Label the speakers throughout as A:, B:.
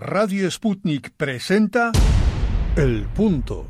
A: Radio Sputnik presenta El Punto.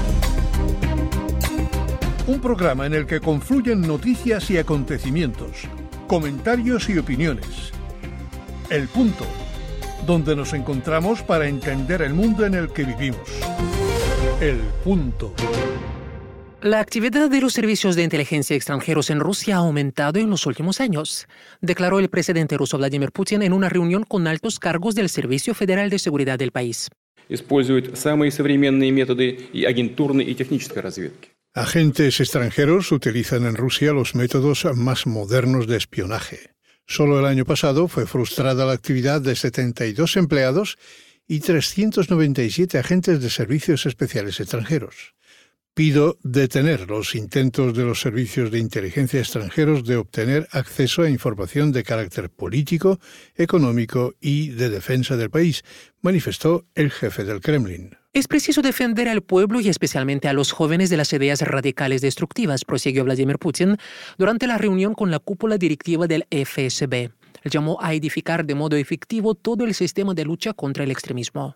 A: Un programa en el que confluyen noticias y acontecimientos, comentarios y opiniones. El Punto, donde nos encontramos para entender el mundo en el que vivimos. El Punto.
B: La actividad de los servicios de inteligencia extranjeros en Rusia ha aumentado en los últimos años, declaró el presidente ruso Vladimir Putin en una reunión con altos cargos del Servicio Federal de Seguridad del país.
C: Используют самые современные методы и агентурной и технической разведки.
A: Agentes extranjeros utilizan en Rusia los métodos más modernos de espionaje. Solo el año pasado fue frustrada la actividad de 72 empleados y 397 agentes de servicios especiales extranjeros. Pido detener los intentos de los servicios de inteligencia extranjeros de obtener acceso a información de carácter político, económico y de defensa del país, manifestó el jefe del Kremlin.
B: Es preciso defender al pueblo y especialmente a los jóvenes de las ideas radicales destructivas, prosiguió Vladimir Putin durante la reunión con la cúpula directiva del FSB. Él llamó a edificar de modo efectivo todo el sistema de lucha contra el extremismo.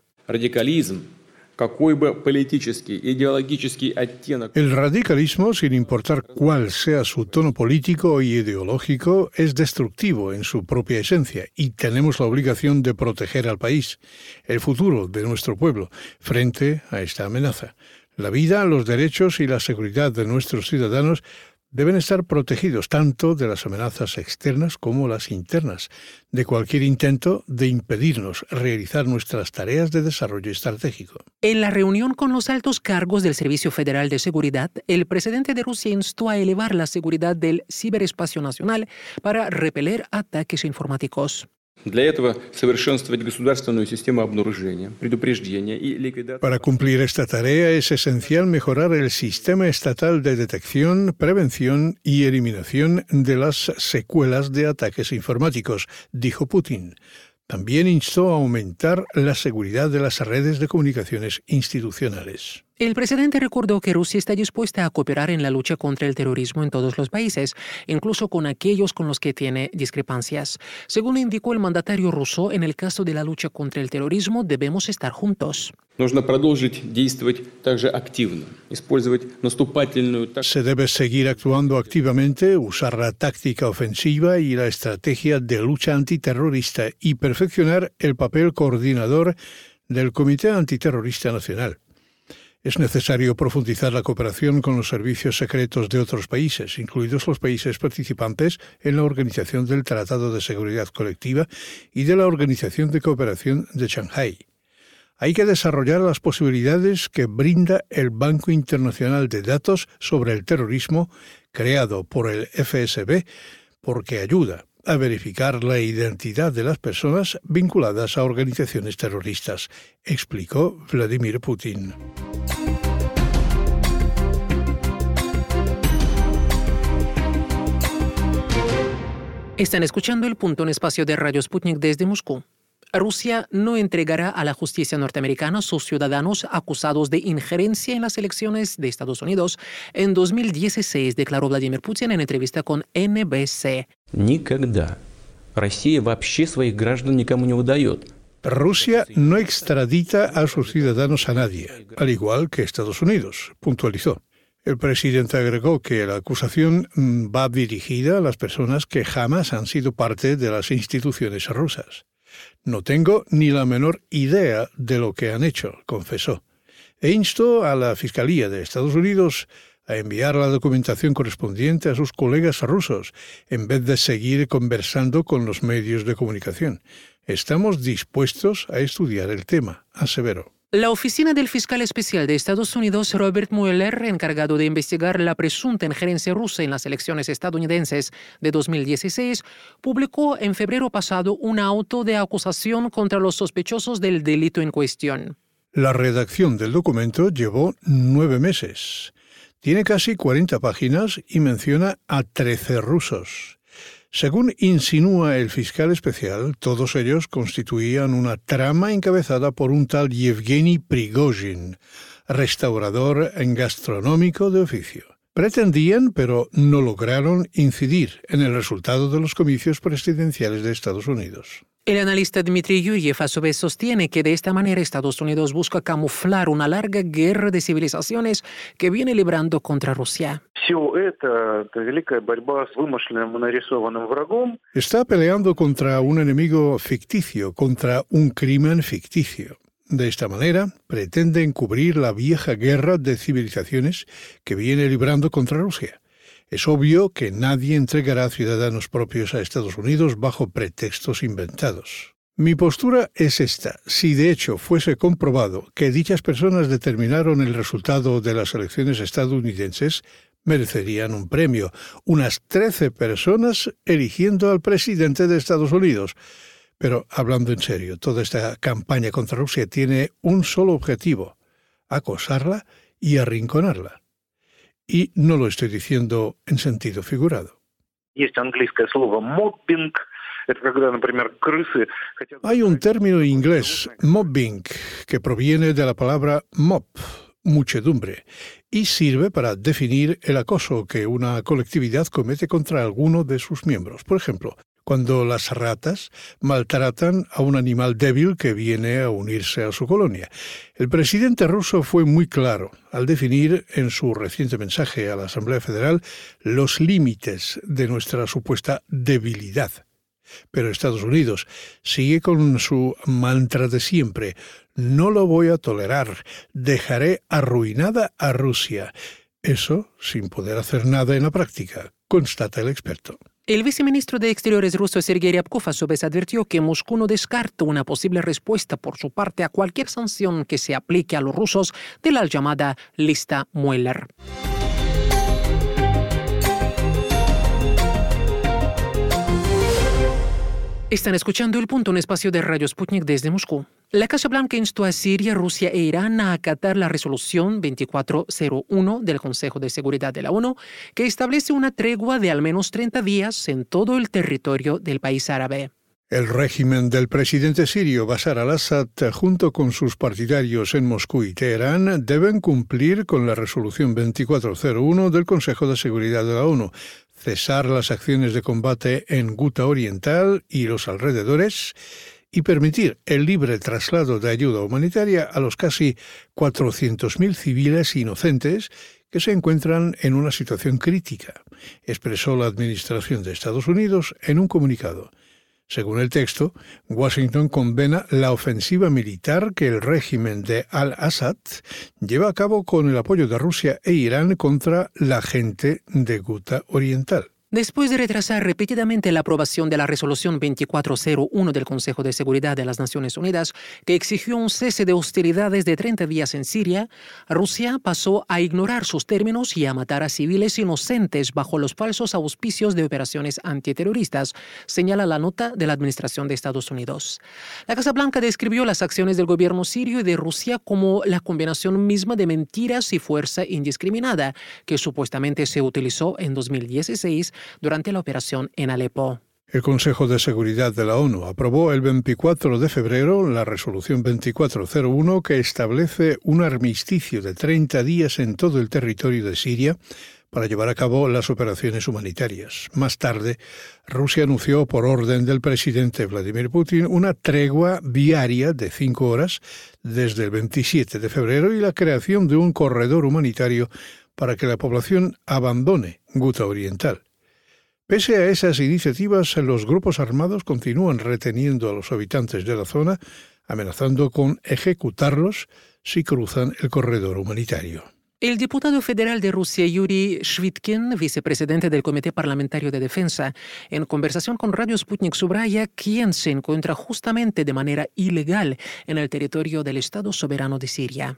A: El radicalismo, sin importar cuál sea su tono político y ideológico, es destructivo en su propia esencia y tenemos la obligación de proteger al país, el futuro de nuestro pueblo, frente a esta amenaza. La vida, los derechos y la seguridad de nuestros ciudadanos deben estar protegidos tanto de las amenazas externas como las internas, de cualquier intento de impedirnos realizar nuestras tareas de desarrollo estratégico.
B: En la reunión con los altos cargos del Servicio Federal de Seguridad, el presidente de Rusia instó a elevar la seguridad del ciberespacio nacional para repeler ataques informáticos.
A: Para cumplir esta tarea es esencial mejorar el sistema estatal de detección, prevención y eliminación de las secuelas de ataques informáticos, dijo Putin. También instó a aumentar la seguridad de las redes de comunicaciones institucionales.
B: El presidente recordó que Rusia está dispuesta a cooperar en la lucha contra el terrorismo en todos los países, incluso con aquellos con los que tiene discrepancias. Según indicó el mandatario ruso, en el caso de la lucha contra el terrorismo debemos estar juntos.
A: Se debe seguir actuando activamente, usar la táctica ofensiva y la estrategia de lucha antiterrorista y perfeccionar el papel coordinador del Comité Antiterrorista Nacional. Es necesario profundizar la cooperación con los servicios secretos de otros países, incluidos los países participantes en la Organización del Tratado de Seguridad Colectiva y de la Organización de Cooperación de Shanghái. Hay que desarrollar las posibilidades que brinda el Banco Internacional de Datos sobre el Terrorismo, creado por el FSB, porque ayuda a verificar la identidad de las personas vinculadas a organizaciones terroristas, explicó Vladimir Putin.
B: Están escuchando El Punto, en espacio de Radio Sputnik desde Moscú. Rusia no entregará a la justicia norteamericana a sus ciudadanos acusados de injerencia en las elecciones de Estados Unidos en 2016, declaró Vladimir Putin en entrevista con NBC.
D: Никогда. Россия вообще своих граждан никому не выдает.
A: Rusia no extradita a sus ciudadanos a nadie, al igual que Estados Unidos, puntualizó. El presidente agregó que la acusación va dirigida a las personas que jamás han sido parte de las instituciones rusas. No tengo ni la menor idea de lo que han hecho, confesó. E instó a la Fiscalía de Estados Unidos a enviar la documentación correspondiente a sus colegas rusos, en vez de seguir conversando con los medios de comunicación. Estamos dispuestos a estudiar el tema, aseveró.
B: La oficina del fiscal especial de Estados Unidos, Robert Mueller, encargado de investigar la presunta injerencia rusa en las elecciones estadounidenses de 2016, publicó en febrero pasado un auto de acusación contra los sospechosos del delito en cuestión.
A: La redacción del documento llevó 9 meses. Tiene casi 40 páginas y menciona a 13 rusos. Según insinúa el fiscal especial, todos ellos constituían una trama encabezada por un tal Yevgeny Prigozhin, restaurador gastronómico de oficio. Pretendían, pero no lograron incidir en el resultado de los comicios presidenciales de Estados Unidos.
B: El analista Dmitry Yuriev a su vez sostiene que de esta manera Estados Unidos busca camuflar una larga guerra de civilizaciones que viene librando contra Rusia.
A: Está peleando contra un enemigo ficticio, contra un crimen ficticio. De esta manera, pretende encubrir la vieja guerra de civilizaciones que viene librando contra Rusia. Es obvio que nadie entregará ciudadanos propios a Estados Unidos bajo pretextos inventados. Mi postura es esta. Si de hecho fuese comprobado que dichas personas determinaron el resultado de las elecciones estadounidenses, merecerían un premio. Unas 13 personas eligiendo al presidente de Estados Unidos. Pero hablando en serio, toda esta campaña contra Rusia tiene un solo objetivo: acosarla y arrinconarla. Y no lo estoy diciendo en sentido figurado. Hay un término inglés, mobbing, que proviene de la palabra mob, muchedumbre, y sirve para definir el acoso que una colectividad comete contra alguno de sus miembros. Por ejemplo, cuando las ratas maltratan a un animal débil que viene a unirse a su colonia. El presidente ruso fue muy claro al definir en su reciente mensaje a la Asamblea Federal los límites de nuestra supuesta debilidad. Pero Estados Unidos sigue con su mantra de siempre: no lo voy a tolerar, dejaré arruinada a Rusia. Eso sin poder hacer nada en la práctica, constata el experto.
B: El viceministro de Exteriores ruso Sergei Ryabkov a su vez advirtió que Moscú no descarta una posible respuesta por su parte a cualquier sanción que se aplique a los rusos de la llamada lista Mueller. Están escuchando El Punto, un espacio de Radio Sputnik desde Moscú. La Casa Blanca instó a Siria, Rusia e Irán a acatar la resolución 2401 del Consejo de Seguridad de la ONU, que establece una tregua de al menos 30 días en todo el territorio del país árabe.
A: El régimen del presidente sirio Bashar al-Assad, junto con sus partidarios en Moscú y Teherán, deben cumplir con la resolución 2401 del Consejo de Seguridad de la ONU, cesar las acciones de combate en Guta Oriental y los alrededores y permitir el libre traslado de ayuda humanitaria a los casi 400.000 civiles inocentes que se encuentran en una situación crítica, expresó la Administración de Estados Unidos en un comunicado. Según el texto, Washington condena la ofensiva militar que el régimen de al-Assad lleva a cabo con el apoyo de Rusia e Irán contra la gente de Guta Oriental.
B: Después de retrasar repetidamente la aprobación de la resolución 2401 del Consejo de Seguridad de las Naciones Unidas, que exigió un cese de hostilidades de 30 días en Siria, Rusia pasó a ignorar sus términos y a matar a civiles inocentes bajo los falsos auspicios de operaciones antiterroristas, señala la nota de la Administración de Estados Unidos. La Casa Blanca describió las acciones del gobierno sirio y de Rusia como la combinación misma de mentiras y fuerza indiscriminada, que supuestamente se utilizó en 2016 durante la operación en Alepo.
A: El Consejo de Seguridad de la ONU aprobó el 24 de febrero la resolución 2401 que establece un armisticio de 30 días en todo el territorio de Siria para llevar a cabo las operaciones humanitarias. Más tarde, Rusia anunció por orden del presidente Vladimir Putin una tregua diaria de 5 horas desde el 27 de febrero y la creación de un corredor humanitario para que la población abandone Guta Oriental. Pese a esas iniciativas, los grupos armados continúan reteniendo a los habitantes de la zona, amenazando con ejecutarlos si cruzan el corredor humanitario.
B: El diputado federal de Rusia, Yuri Shvitkin, vicepresidente del Comité Parlamentario de Defensa, en conversación con Radio Sputnik subraya quién se encuentra justamente de manera ilegal en el territorio del Estado soberano de Siria.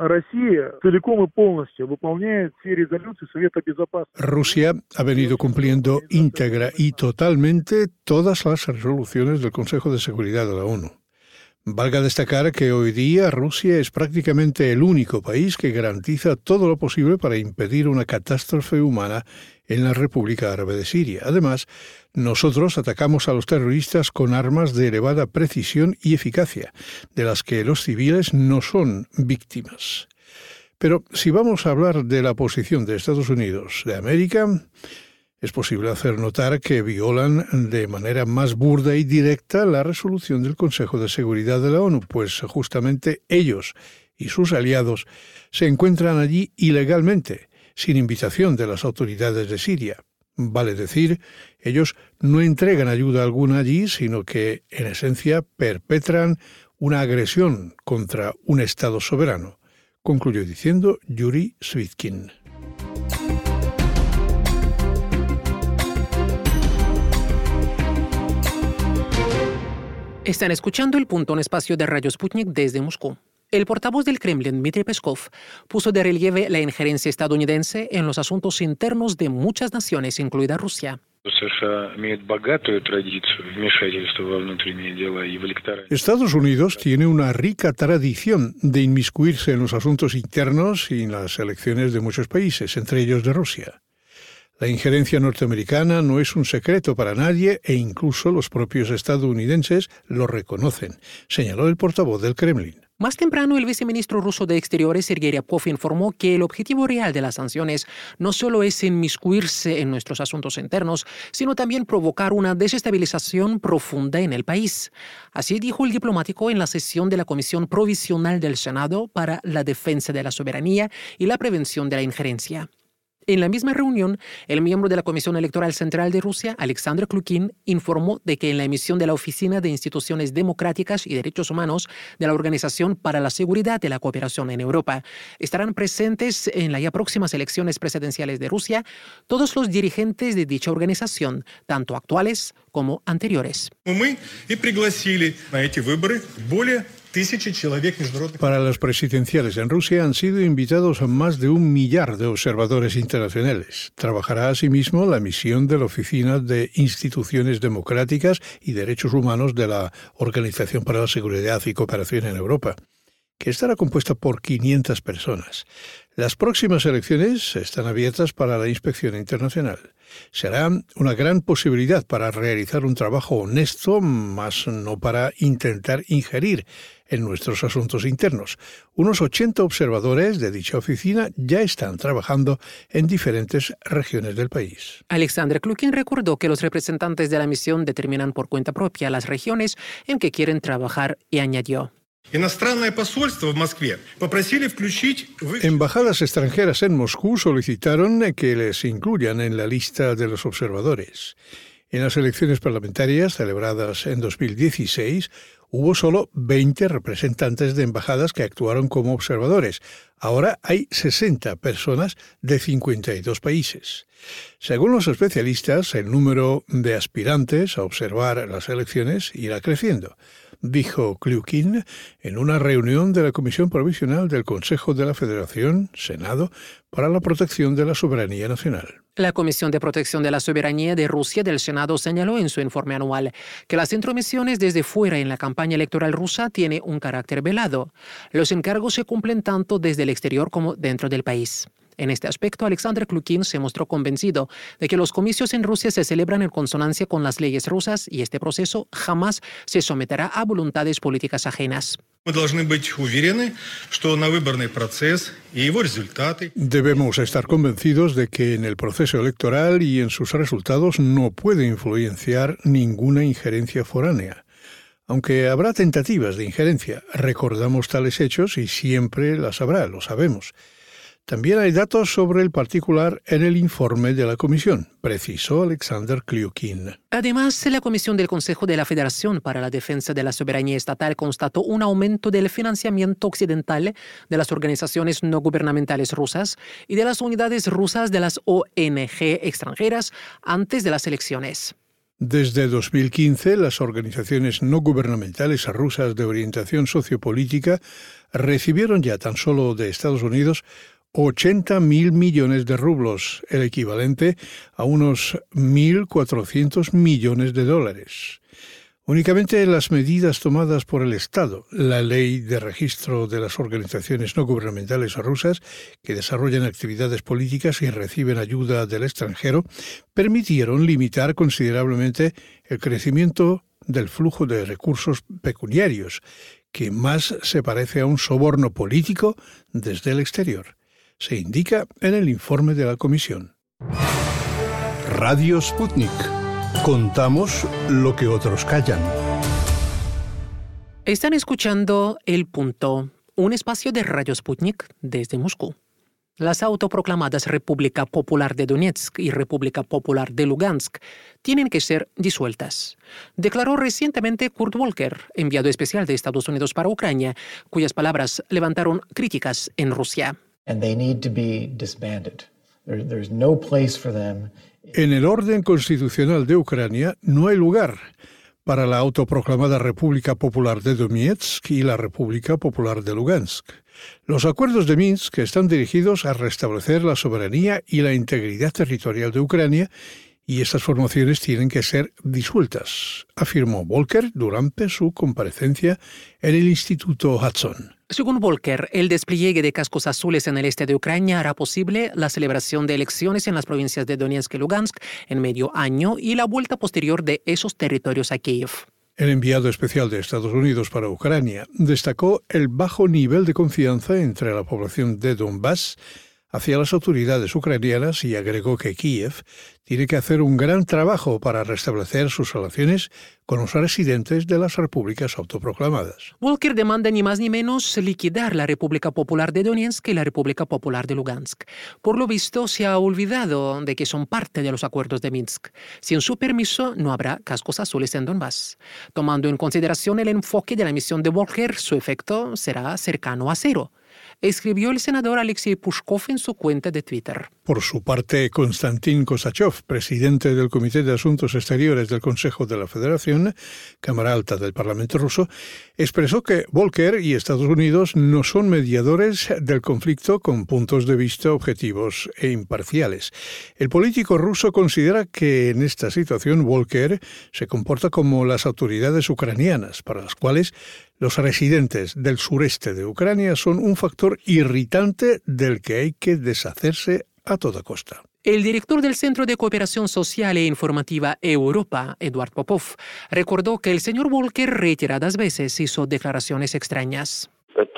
A: Rusia ha venido cumpliendo íntegra y totalmente todas las resoluciones del Consejo de Seguridad de la ONU. Valga destacar que hoy día Rusia es prácticamente el único país que garantiza todo lo posible para impedir una catástrofe humana en la República Árabe de Siria. Además, nosotros atacamos a los terroristas con armas de elevada precisión y eficacia, de las que los civiles no son víctimas. Pero si vamos a hablar de la posición de Estados Unidos de América, es posible hacer notar que violan de manera más burda y directa la resolución del Consejo de Seguridad de la ONU, pues justamente ellos y sus aliados se encuentran allí ilegalmente, sin invitación de las autoridades de Siria. Vale decir, ellos no entregan ayuda alguna allí, sino que, en esencia, perpetran una agresión contra un Estado soberano, concluyó diciendo Yuri Svitkin.
B: Están escuchando El Punto, un espacio de Radio Sputnik desde Moscú. El portavoz del Kremlin, Dmitry Peskov, puso de relieve la injerencia estadounidense en los asuntos internos de muchas naciones, incluida Rusia.
A: Estados Unidos tiene una rica tradición de inmiscuirse en los asuntos internos y en las elecciones de muchos países, entre ellos de Rusia. La injerencia norteamericana no es un secreto para nadie e incluso los propios estadounidenses lo reconocen, señaló el portavoz del Kremlin.
B: Más temprano, el viceministro ruso de Exteriores, Sergei Ryabkov, informó que el objetivo real de las sanciones no solo es inmiscuirse en nuestros asuntos internos, sino también provocar una desestabilización profunda en el país. Así dijo el diplomático en la sesión de la Comisión Provisional del Senado para la Defensa de la Soberanía y la Prevención de la Injerencia. En la misma reunión, el miembro de la Comisión Electoral Central de Rusia, Alexander Klukin, informó de que en la emisión de la Oficina de Instituciones Democráticas y Derechos Humanos de la Organización para la Seguridad de la Cooperación en Europa estarán presentes en las ya próximas elecciones presidenciales de Rusia todos los dirigentes de dicha organización, tanto actuales como anteriores.
A: Para las presidenciales en Rusia han sido invitados a más de 1 millar de observadores internacionales. Trabajará asimismo la misión de la Oficina de Instituciones Democráticas y Derechos Humanos de la Organización para la Seguridad y Cooperación en Europa, que estará compuesta por 500 personas. Las próximas elecciones están abiertas para la inspección internacional. Será una gran posibilidad para realizar un trabajo honesto, más no para intentar injerir en nuestros asuntos internos. Unos 80 observadores de dicha oficina ya están trabajando en diferentes regiones del país.
B: Alexander Klukin recordó que los representantes de la misión determinan por cuenta propia las regiones en que quieren trabajar y añadió:
A: Embajadas extranjeras en Moscú solicitaron que les incluyan en la lista de los observadores. En las elecciones parlamentarias celebradas en 2016, hubo solo 20 representantes de embajadas que actuaron como observadores. Ahora hay 60 personas de 52 países. Según los especialistas, el número de aspirantes a observar las elecciones irá creciendo, dijo Klukin en una reunión de la Comisión Provisional del Consejo de la Federación, Senado, para la protección de la soberanía nacional.
B: La Comisión de Protección de la Soberanía de Rusia del Senado señaló en su informe anual que las intromisiones desde fuera en la campaña electoral rusa tienen un carácter velado. Los encargos se cumplen tanto desde el exterior como dentro del país. En este aspecto, Alexander Klukin se mostró convencido de que los comicios en Rusia se celebran en consonancia con las leyes rusas y este proceso jamás se someterá a voluntades políticas ajenas.
A: Debemos estar convencidos de que en el proceso electoral y en sus resultados no puede influenciar ninguna injerencia foránea. Aunque habrá tentativas de injerencia, recordamos tales hechos y siempre las habrá, lo sabemos. También hay datos sobre el particular en el informe de la Comisión, precisó Alexander Klukin.
B: Además, la Comisión del Consejo de la Federación para la Defensa de la Soberanía Estatal constató un aumento del financiamiento occidental de las organizaciones no gubernamentales rusas y de las unidades rusas de las ONG extranjeras antes de las elecciones.
A: Desde 2015, las organizaciones no gubernamentales rusas de orientación sociopolítica recibieron ya tan solo de Estados Unidos 80.000 millones de rublos, el equivalente a unos 1.400 millones de dólares. Únicamente las medidas tomadas por el Estado, la Ley de Registro de las Organizaciones No Gubernamentales Rusas, que desarrollan actividades políticas y reciben ayuda del extranjero, permitieron limitar considerablemente el crecimiento del flujo de recursos pecuniarios que más se parece a un soborno político desde el exterior. Se indica en el informe de la comisión.
E: Radio Sputnik. Contamos lo que otros callan.
B: Están escuchando El Punto, un espacio de Radio Sputnik desde Moscú. Las autoproclamadas República Popular de Donetsk y República Popular de Lugansk tienen que ser disueltas, declaró recientemente Kurt Volker, enviado especial de Estados Unidos para Ucrania, cuyas palabras levantaron críticas en Rusia.
F: And they need to be disbanded. There's no place for them.
A: En el orden constitucional de Ucrania no hay lugar para la autoproclamada República Popular de Donetsk y la República Popular de Lugansk. Los acuerdos de Minsk están dirigidos a restablecer la soberanía y la integridad territorial de Ucrania, y estas formaciones tienen que ser disueltas, afirmó Volker durante su comparecencia en el Instituto Hudson.
B: Según Volker, el despliegue de cascos azules en el este de Ucrania hará posible la celebración de elecciones en las provincias de Donetsk y Lugansk en medio año y la vuelta posterior de esos territorios a Kiev.
A: El enviado especial de Estados Unidos para Ucrania destacó el bajo nivel de confianza entre la población de Donbass hacia las autoridades ucranianas y agregó que Kiev tiene que hacer un gran trabajo para restablecer sus relaciones con los residentes de las repúblicas autoproclamadas.
B: Volker demanda ni más ni menos liquidar la República Popular de Donetsk y la República Popular de Lugansk. Por lo visto, se ha olvidado de que son parte de los acuerdos de Minsk. Sin su permiso, no habrá cascos azules en Donbass. Tomando en consideración el enfoque de la misión de Volker, su efecto será cercano a cero, escribió el senador Alexei Pushkov en su cuenta de Twitter.
A: Por su parte, Konstantin Kosachev, presidente del Comité de Asuntos Exteriores del Consejo de la Federación, Cámara Alta del Parlamento ruso, expresó que Volker y Estados Unidos no son mediadores del conflicto con puntos de vista objetivos e imparciales. El político ruso considera que en esta situación Volker se comporta como las autoridades ucranianas, para las cuales los residentes del sureste de Ucrania son un factor irritante del que hay que deshacerse a toda costa.
B: El director del Centro de Cooperación Social e Informativa Europa, Eduard Popov, recordó que el señor Volker reiteradas veces hizo declaraciones extrañas.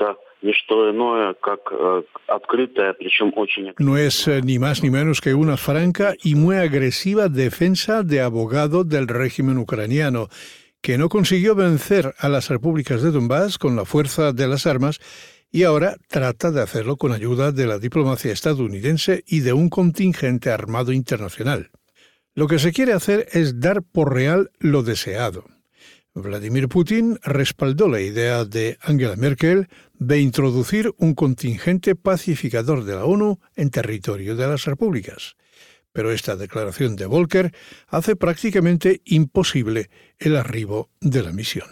A: No es ni más ni menos que una franca y muy agresiva defensa de abogado del régimen ucraniano, que no consiguió vencer a las repúblicas de Donbass con la fuerza de las armas y ahora trata de hacerlo con ayuda de la diplomacia estadounidense y de un contingente armado internacional. Lo que se quiere hacer es dar por real lo deseado. Vladimir Putin respaldó la idea de Angela Merkel de introducir un contingente pacificador de la ONU en territorio de las repúblicas. Pero esta declaración de Volker hace prácticamente imposible el arribo de la misión.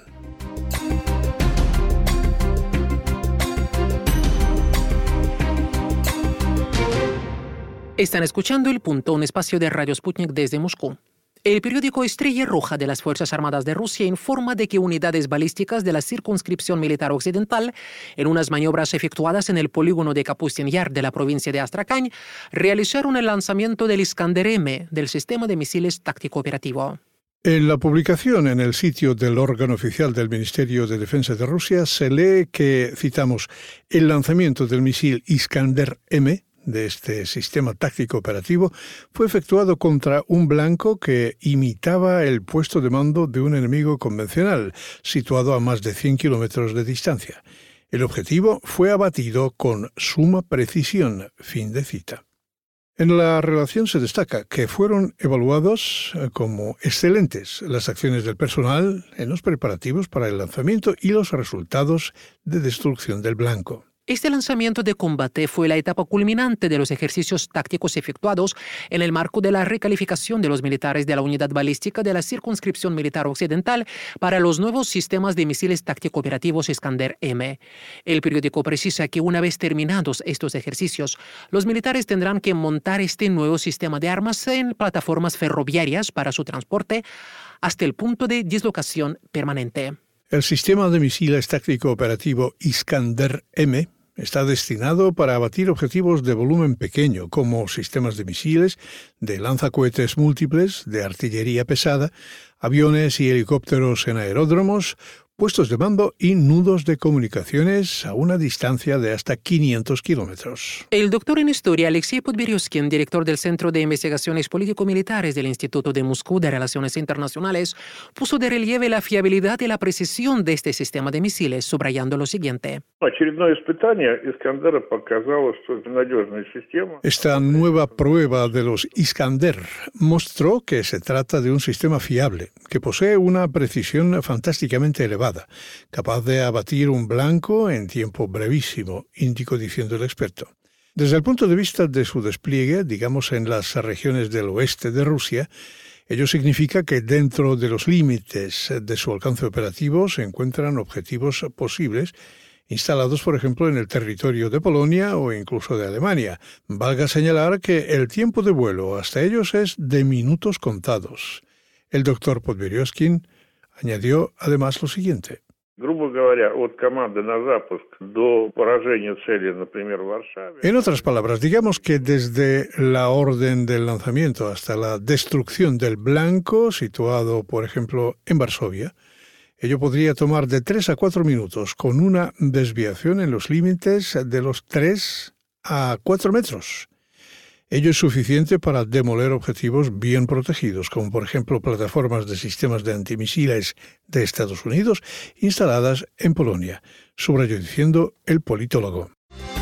B: Están escuchando El Punto, un espacio de Radio Sputnik desde Moscú. El periódico Estrella Roja de las Fuerzas Armadas de Rusia informa de que unidades balísticas de la circunscripción militar occidental, en unas maniobras efectuadas en el polígono de Kapustin Yar de la provincia de Astrakhan, realizaron el lanzamiento del Iskander-M del sistema de misiles táctico operativo.
A: En la publicación en el sitio del órgano oficial del Ministerio de Defensa de Rusia se lee que, citamos, el lanzamiento del misil Iskander-M de este sistema táctico operativo fue efectuado contra un blanco que imitaba el puesto de mando de un enemigo convencional, situado a más de 100 kilómetros de distancia. El objetivo fue abatido con suma precisión. Fin de cita. En la relación se destaca que fueron evaluados como excelentes las acciones del personal en los preparativos para el lanzamiento y los resultados de destrucción del blanco.
B: Este lanzamiento de combate fue la etapa culminante de los ejercicios tácticos efectuados en el marco de la recalificación de los militares de la unidad balística de la circunscripción militar occidental para los nuevos sistemas de misiles táctico-operativos Iskander-M. El periódico precisa que una vez terminados estos ejercicios, los militares tendrán que montar este nuevo sistema de armas en plataformas ferroviarias para su transporte hasta el punto de dislocación permanente.
A: El sistema de misiles táctico operativo Iskander-M está destinado para abatir objetivos de volumen pequeño, como sistemas de misiles, de lanzacohetes múltiples, de artillería pesada, aviones y helicópteros en aeródromos, puestos de mando y nudos de comunicaciones a una distancia de hasta 500 kilómetros.
B: El doctor en historia Alexei Podberyoskin, director del Centro de Investigaciones Político-Militares del Instituto de Moscú de Relaciones Internacionales, puso de relieve la fiabilidad y la precisión de este sistema de misiles, subrayando lo siguiente.
A: Esta nueva prueba de los Iskander mostró que se trata de un sistema fiable, que posee una precisión fantásticamente elevada, capaz de abatir un blanco en tiempo brevísimo, indicó diciendo el experto. Desde el punto de vista de su despliegue, digamos en las regiones del oeste de Rusia, ello significa que dentro de los límites de su alcance operativo se encuentran objetivos posibles instalados, por ejemplo, en el territorio de Polonia o incluso de Alemania. Valga señalar que el tiempo de vuelo hasta ellos es de minutos contados. El doctor Podberyoskin añadió además lo siguiente. En otras palabras, digamos que desde la orden del lanzamiento hasta la destrucción del blanco, situado, por ejemplo, en Varsovia, ello podría tomar de 3 a 4 minutos, con una desviación en los límites de los 3 a 4 metros. Ello es suficiente para demoler objetivos bien protegidos, como por ejemplo plataformas de sistemas de antimisiles de Estados Unidos instaladas en Polonia, subrayó diciendo el politólogo.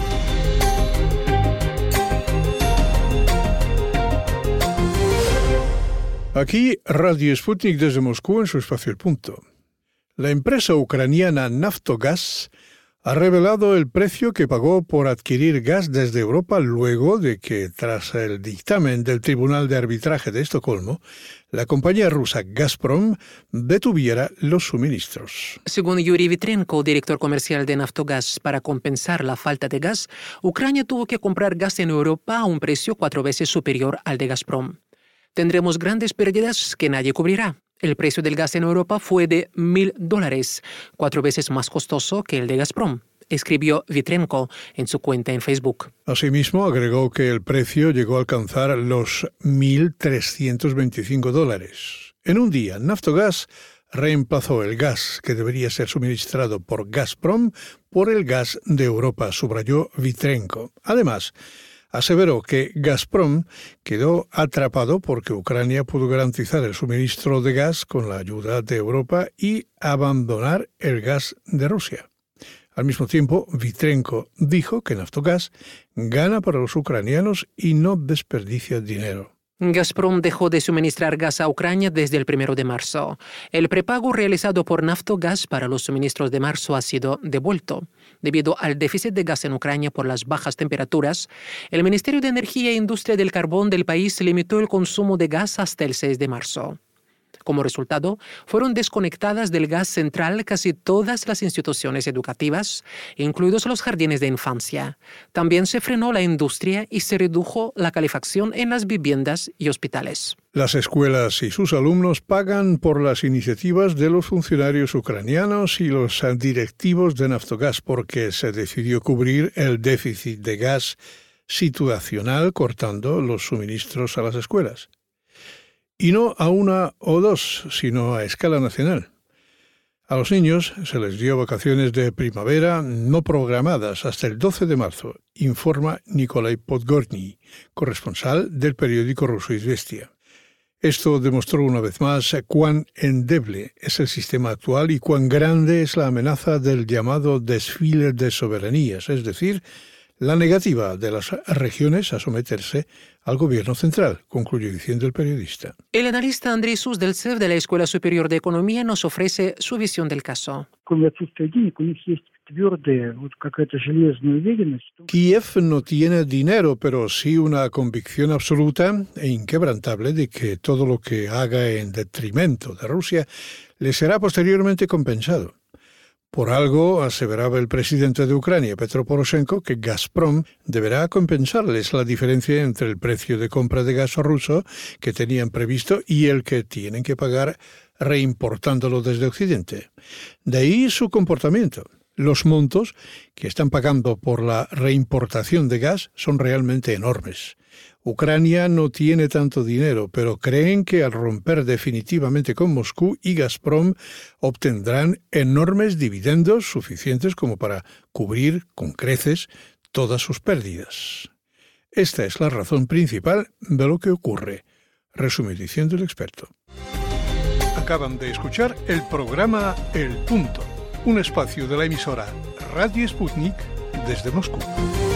A: Aquí Radio Sputnik desde Moscú en su espacio El Punto. La empresa ucraniana Naftogaz ha revelado el precio que pagó por adquirir gas desde Europa luego de que, tras el dictamen del Tribunal de Arbitraje de Estocolmo, la compañía rusa Gazprom detuviera los suministros.
B: Según Yuri Vitrenko, director comercial de Naftogaz, para compensar la falta de gas, Ucrania tuvo que comprar gas en Europa a un precio 4 veces superior al de Gazprom. Tendremos grandes pérdidas que nadie cubrirá. El precio del gas en Europa fue de $1,000, 4 veces más costoso que el de Gazprom, escribió Vitrenko en su cuenta en Facebook.
A: Asimismo, agregó que el precio llegó a alcanzar los $1,325. En un día, Naftogaz reemplazó el gas que debería ser suministrado por Gazprom por el gas de Europa, subrayó Vitrenko. Además, aseveró que Gazprom quedó atrapado porque Ucrania pudo garantizar el suministro de gas con la ayuda de Europa y abandonar el gas de Rusia. Al mismo tiempo, Vitrenko dijo que Naftogaz gana para los ucranianos y no desperdicia dinero.
B: Gazprom dejó de suministrar gas a Ucrania desde el 1 de marzo. El prepago realizado por Naftogaz para los suministros de marzo ha sido devuelto. Debido al déficit de gas en Ucrania por las bajas temperaturas, el Ministerio de Energía e Industria del Carbón del país limitó el consumo de gas hasta el 6 de marzo. Como resultado, fueron desconectadas del gas central casi todas las instituciones educativas, incluidos los jardines de infancia. También se frenó la industria y se redujo la calefacción en las viviendas y hospitales.
A: Las escuelas y sus alumnos pagan por las iniciativas de los funcionarios ucranianos y los directivos de Naftogaz porque se decidió cubrir el déficit de gas situacional cortando los suministros a las escuelas. Y no a 1 o 2, sino a escala nacional. A los niños se les dio vacaciones de primavera no programadas hasta el 12 de marzo, informa Nikolai Podgorny, corresponsal del periódico ruso Izvestia. Esto demostró una vez más cuán endeble es el sistema actual y cuán grande es la amenaza del llamado desfile de soberanías, es decir, la negativa de las regiones a someterse al gobierno central, concluyó diciendo el periodista.
B: El analista Andrei Suzdeltsev de la Escuela Superior de Economía nos ofrece su visión del caso.
A: Kiev no tiene dinero, pero sí una convicción absoluta e inquebrantable de que todo lo que haga en detrimento de Rusia le será posteriormente compensado. Por algo, aseveraba el presidente de Ucrania, Petro Poroshenko, que Gazprom deberá compensarles la diferencia entre el precio de compra de gas ruso que tenían previsto y el que tienen que pagar reimportándolo desde Occidente. De ahí su comportamiento. Los montos que están pagando por la reimportación de gas son realmente enormes. Ucrania no tiene tanto dinero, pero creen que al romper definitivamente con Moscú y Gazprom obtendrán enormes dividendos suficientes como para cubrir con creces todas sus pérdidas. Esta es la razón principal de lo que ocurre, resume diciendo el experto. Acaban de escuchar el programa El Punto, un espacio de la emisora Radio Sputnik desde Moscú.